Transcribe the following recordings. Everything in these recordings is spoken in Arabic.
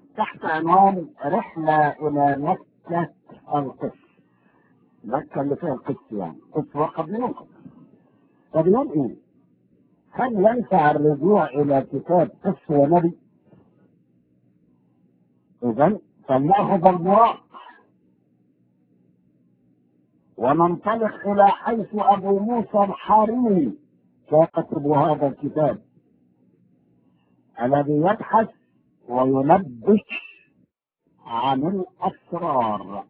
تحت عنوان رحلة إلى مكة القدس. مكة اللي فيها القدس يعني قدس وقبل مكة. طب يقول إيه؟ هل ينفع الرجوع إلى كتاب قدس ونبي؟ إذن فلنأخذ البراق وننطلق إلى حيث أبو موسى الحريري كاتب هذا الكتاب الذي يبحث وينبش عن الأسرار.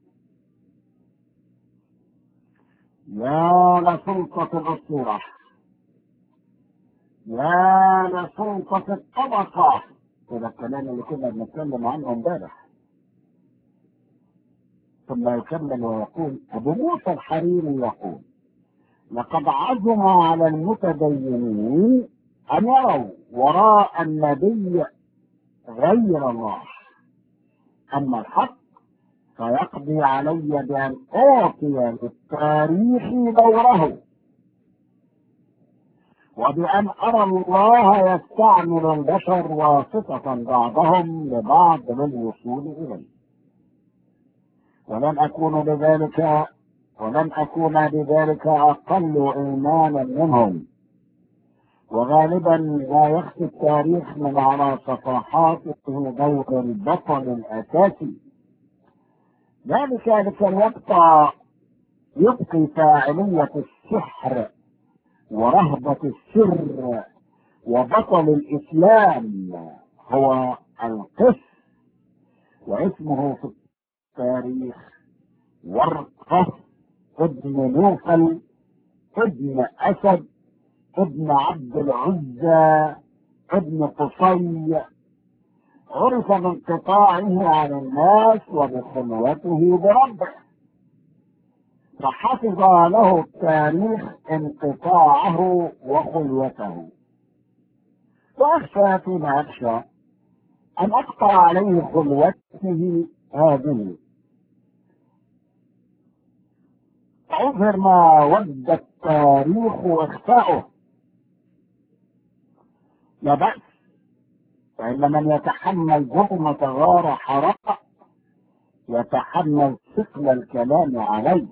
يا لسلطة الأسطورة، يا لسلطة الطبقة. هذا الكلام اللي كنا بنتكلم عنه امبارح. ثم يكمل ويقول أبو موسى الحريري يقول: لقد عزم على المتدينين أن يروا وراء النبي غير الله، أما الحق فيقضي علي بأن أعطي للتاريخ دوره، وبأن أرى الله يستعمل البشر واسطة بعضهم لبعض للوصول إليه، ولن أكون بذلك أقل إيمانا منهم. وغالبا ما يخفي التاريخ من على صفحاته دور البطل الأساسي، ذلك لكي يبقي فاعلية السحر ورهبة السر وبطل الإسلام هو القس، واسمه في التاريخ ورقة ابن نوفل ابن أسد ابن عبد العزى ابن قصي، عرف بانقطاعه عن الناس وبخلوته بربه، فحفظ له التاريخ انقطاعه وخلوته. وأخشى فيما أخشى أن أقطع عليه خلوته هذه، أظهر ما ود التاريخ إخفاؤه. لا بأس، فإن من يتحمل جرمة غار حراء يتحمل ثقل الكلام عليه.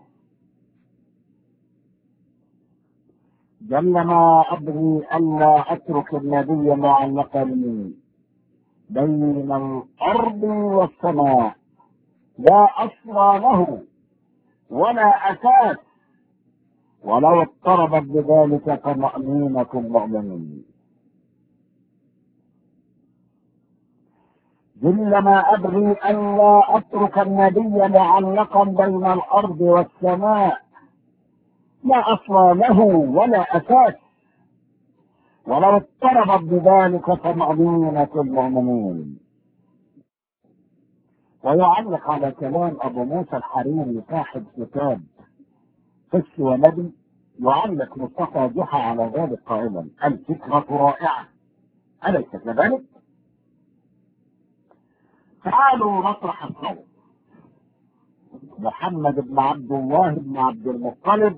جل ما أبغي ألا أترك النبي معلقا بين الأرض والسماء، لا أصل له ولا أساس، ولو اضطربت بذلك فمأمونة المؤمنين. جل ما أبغي ألا أترك النبي معلقا بين الأرض والسماء، لا أصل له ولا أساس، ولو اضطربت بذلك فمأمونة المؤمنين. ويعلق على كلام أبو موسى الحريري صاحب كتاب قس ونبي، يعلق مصطفى جحا على ذلك قائلا: الفكرة رائعة، أليست كذلك؟ تعالوا نطرح الصوت. محمد بن عبد الله بن عبد المطلب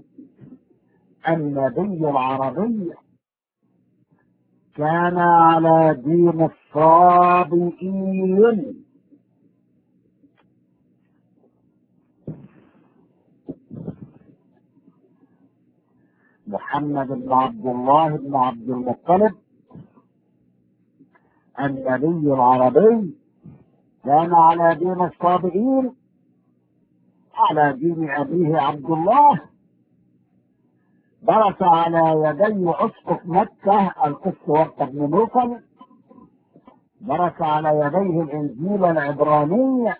النبي العربي كان على دين الصابئين. محمد بن عبد الله بن عبد المطلب النبي العربي كان على دين الصابئين، على دين أبيه عبد الله. درس على يدي أسقف مكة القس ورقة بن نوفل، درس على يديه الإنجيل العبراني،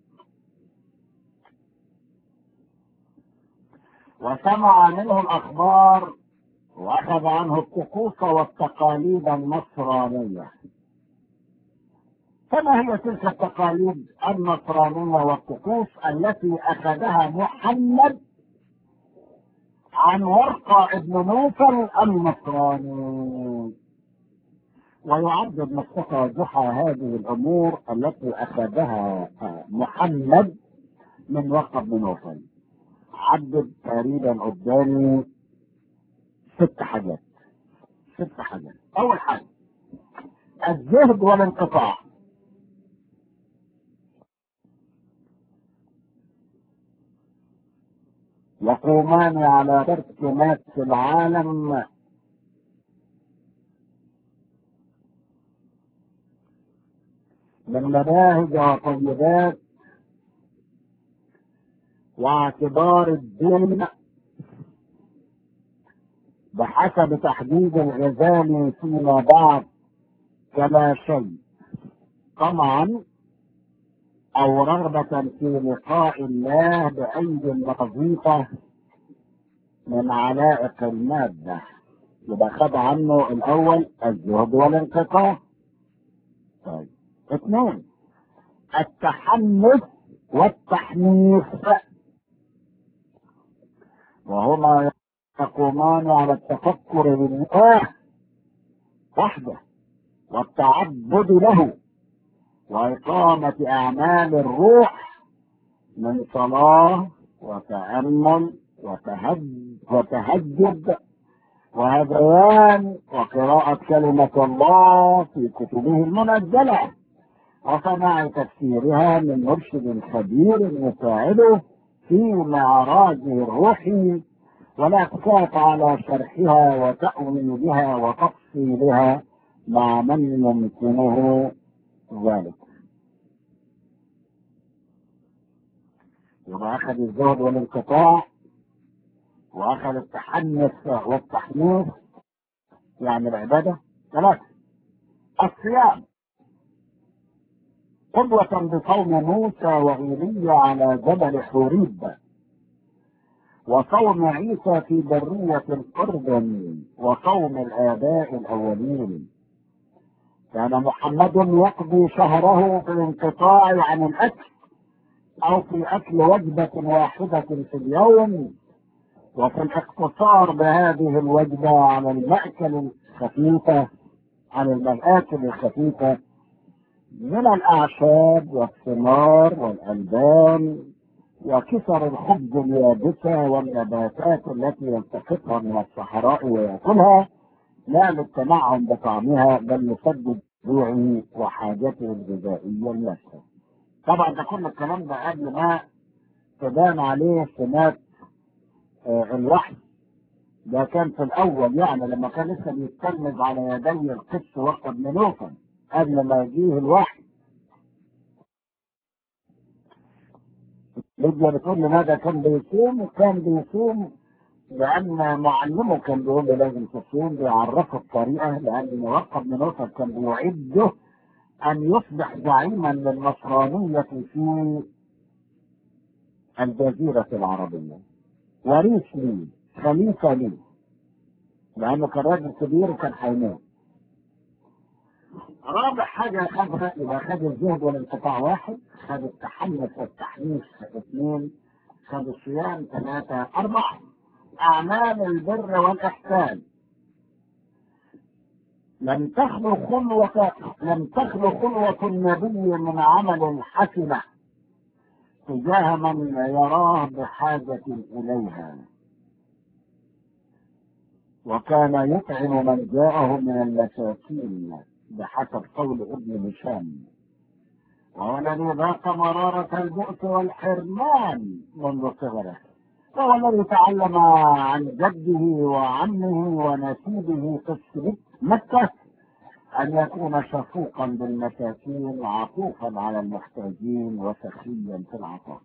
وسمع منه الأخبار، وأخذ عنه الطقوس والتقاليد النصرانية. فما هي تلك التقاليد النصرانية والطقوس التي أخذها محمد عن ورقة ابن نوفل النصراني؟ ويعدد مصطفى جحا هذه الأمور التي أخذها محمد من ورقة ابن نوفل. عدد تقريبا قدامي 6 حاجات. أول حاجة الزهد والانقطاع. يقومان على ترك ما في العالم من مناهج وطيبات واعتبار الدين بحسب تحديد الغزالي فيما بعد كلا شيء طمعا او رغبة في لقاء الله بأيد نظيفة من علائق المادة. يبقى خد عنه الاول الزهد والانقطاع. طيب، اثنين، التحنث والتحنيث، وهما يقومان على التفكر بالله وحده والتعبد له وإقامة أعمال الروح من صلاة وتأمل وتهجد وهذيان وقراءة كلمة الله في كتبه المنزلة وسماع تفسيرها من مرشد خبير يساعده في معراجه الروحي والإقساط على شرحها وتأويلها وتفصيلها مع من يمكنه ذلك. يبقى أخذ الزهد والانقطاع وأخذ التحنث والتحنيث يعني العبادة. ثلاثة، الصيام قدوة بصوم موسى وإيليا على جبل حوريب، وصوم عيسى في برية الأردن، وصوم الآباء الأولين. كان محمد يقضي شهره في الانقطاع عن الأكل أو في أكل وجبة واحدة في اليوم، وفي الاقتصار بهذه الوجبة عن المأكل الخفيفة من الأعشاب والثمار والألبان وكسر الخبز اليابسة والنباتات التي يلتقطها من الصحراء ويأكلها، لا للتنعم بطعمها بل لسد جوعه وحاجته الغذائية لنفسه. طبعا ده كل الكلام ده قبل ما تبان عليه سمات الوحي. ده كان في الأول يعني لما كان لسه بيتكلم على يدي القدس وقت ابن نوفل قبل ما يجيه الوحي. ليديا بتقول لماذا كان بيصوم؟ وكان بيصوم لأن معلمه كان بيقول له لازم تصوم، بيعرفه الطريقة، لأن وقت ابن نوفل كان بيعده أن يصبح زعيما للنصرانية في الجزيرة العربية، وريث لي، خليفة لي، لأنه كان راجل كبير وكان هيموت. رابع حاجة خدها يبقى خد الزهد والانقطاع واحد، خد التحنث والتحنيث اثنين، خد الصيام ثلاثة، أربعة، أعمال البر والإحسان. لم تخلو خلوة النبي من عمل حسنة تجاه من يراه بحاجة إليها، وكان يطعم من جاءه من المساكين بحسب قول ابن هشام، وهو الذي ذاق مرارة البؤس والحرمان منذ صغره، وهو الذي تعلم عن جده وعمه ونسيبه في مكة أن يكون شفوقا بالمساكين عطوفا على المحتاجين وسخيا في العطاء.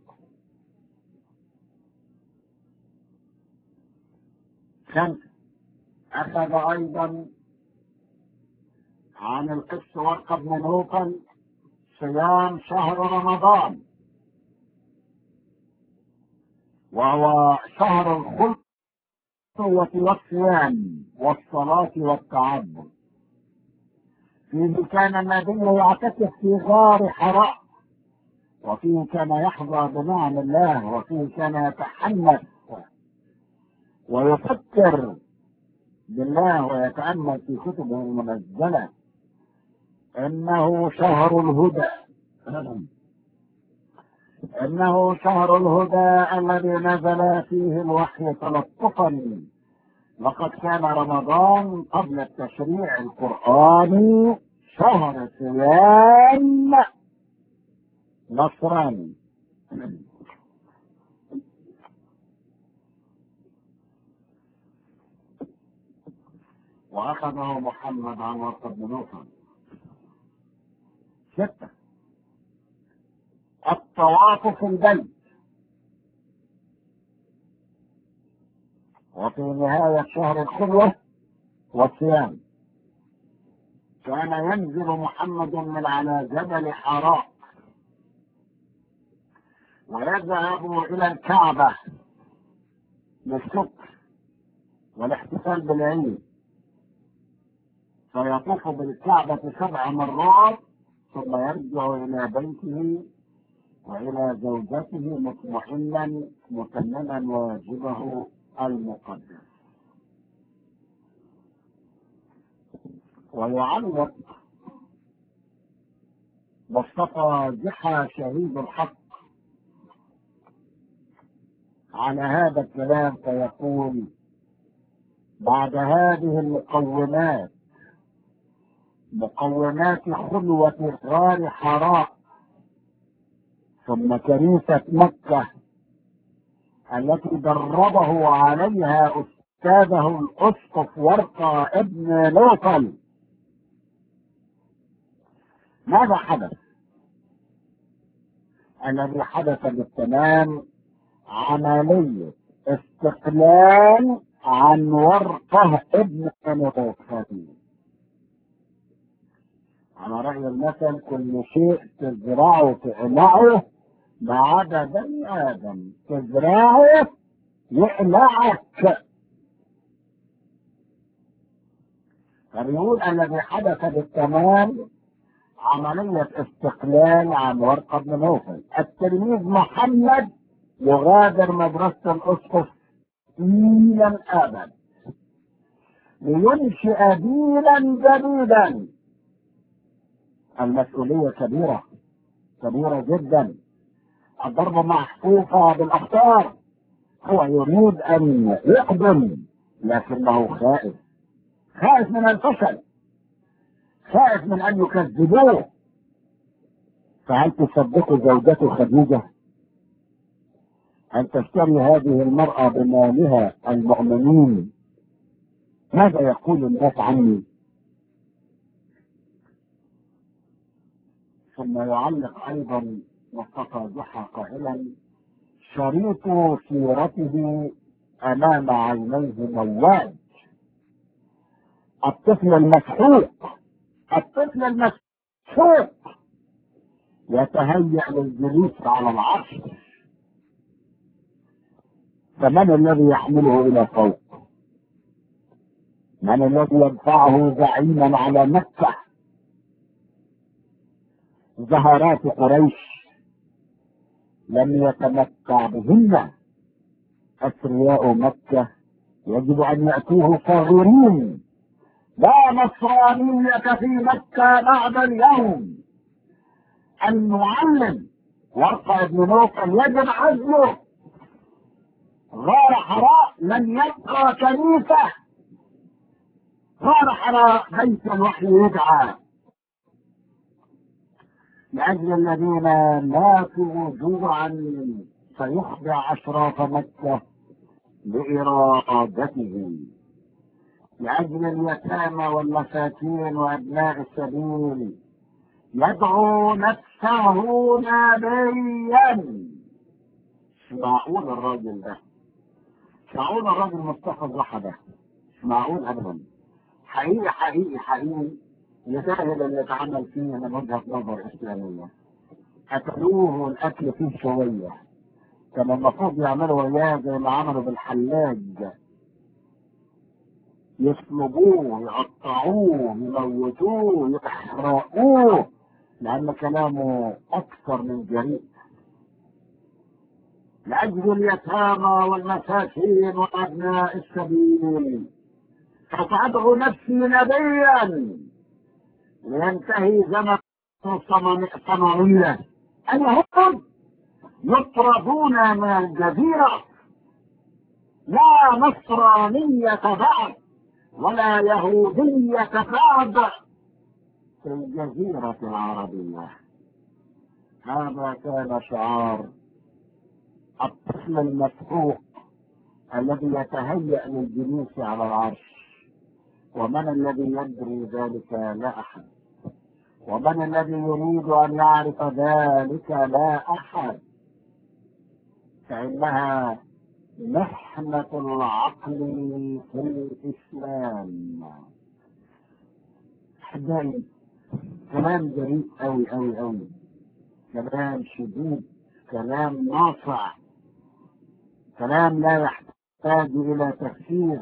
خمسة، أخذ أيضا عن القس ورقة بن نوفل صيام شهر رمضان، وهو شهر الخلق والصيام والصلاة والتعبد. فيه كان النبي يعتكف في غار حراء، وفيه كان يحظى بنعم الله، وفيه كان يتحنث ويفكر بالله ويتأمل في كتبه المنزلة. إنه شهر الهدى، إنه شهر الهدى الذي نزل فيه الوحي تلطفا. لقد كان رمضان قبل التشريع القرآني شهر صيام نصراني. وأخذه محمد عن ورقة بن نوفل. 6. الطواف في البيت. وفي نهاية شهر الخلوة والصيام كان ينزل محمد من على جبل حراء ويذهب إلى الكعبة للشكر والاحتفال بالعيد، فيطوف بالكعبة 7 مرات ثم يرجع إلى بيته وإلى زوجته مطمئنا متمما واجبه المقدس. ويعلق مصطفى جحا شهيد الحق على هذا الكلام فيقول: بعد هذه المقومات، مقومات خلوة غار حراء ثم كنيسة مكة التي دربه عليها أستاذه الأسقف ورقة ابن نوفل، ماذا حدث؟ الذي حدث بالتمام عملية استقلال عن ورقة ابن نوفل. على رأي المثل: كل شيء تزرعه تقلعه ما عدا بني آدم، تزرعه يقلعك. فبيقول الذي حدث بالتمام عملية استقلال عن ورقة بن نوفل. التلميذ محمد يغادر مدرسة الأسقف إلى الأبد لينشئ دينا جديدا. المسؤولية كبيرة كبيرة جدا، الضربة محفوفة بالأخطار. هو يريد أن يقدم لكنه خائف، خائف من الفشل، خائف من أن يكذبوه. فهل تصدق زوجته خديجة أن تشتري هذه المرأة بمالها المؤمنين؟ ماذا يقول الناس عني؟ ثم يعلق أيضا مصطفى جحا قائلا: شريط سيرته أمام عينيه مواد. الطفل المسحوق، الطفل المسحوق يتهيأ للجلوس على العرش، فمن الذي يحمله إلى فوق؟ من الذي يدفعه زعيما على مكة؟ زهرات قريش لم يتمتع بهن، أثرياء مكة يجب أن يأتوه صاغرين. لا نصرانية في مكة بعد اليوم. المعلم ورقة بن نوفل يجب عزله. غار حراء لن يبقى كنيسة، غار حراء بيت الوحي يدعى لأجل الذين ماتوا جوعا فيخضع أشراف مكة بإرادته، لأجل اليتامى والمساكين وأبناء السبيل يدعو نفسه نبيا. مش معقول الراجل ده، مش معقول الراجل مصطفى جحا ده، مش معقول أبدا. حقيقي حقيقي حقيقي يسهل اللي اتعمل فيه من وجهة نظر إسلامية. أكلوه الأكل فيه شوية، كان المفروض يعملوا وياه زي ما عملوا بالحلاج، يصلبوه يقطعوه يموتوه يحرقوه، لأن كلامه أكثر من جريء. لأجل اليتامى والمساكين وأبناء السبيل سوف أدعو نفسي نبيا لينتهي زمن الصناعية. اليهود يطردون من الجزيرة، لا نصرانية بعد ولا يهودية بعد في الجزيرة العربية. هذا كان شعار الطفل المسحوق الذي يتهيأ للجلوس على العرش، ومن الذي يدري ذلك؟ لا أحد. ومن الذي يريد أن يعرف ذلك؟ لا أحد. فإنها محنة العقل في الإسلام. أحبائي، كلام جريء أوي أوي أوي، كلام شديد، كلام ناصع، كلام لا يحتاج إلى تفسير،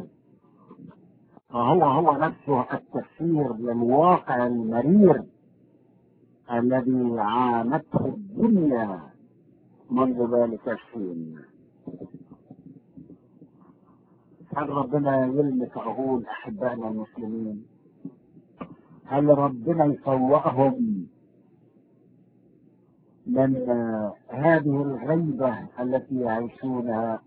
فهو نفسه التفسير للواقع المرير الذي عانته الدنيا منذ ذلك الحين. هل ربنا يلمس عقول أحبائنا المسلمين؟ هل ربنا يفوقهم من هذه الغيبة التي يعيشونها؟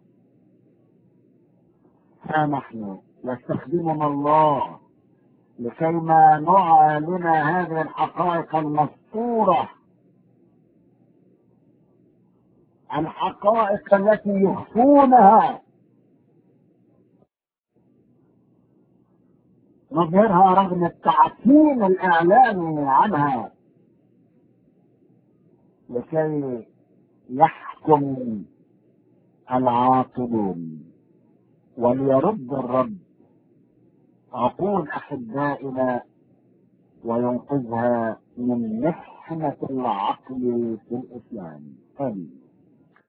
ها نحن يستخدمنا الله لكيما نعلن هذه الحقائق المستورة، الحقائق التي يخفونها، نظهرها رغم التعطيل الإعلامي عنها، لكي يحكم العاقلون وليرد الرب عقول أحبائنا وينقذها من محنة العقل في الإسلام. آمين.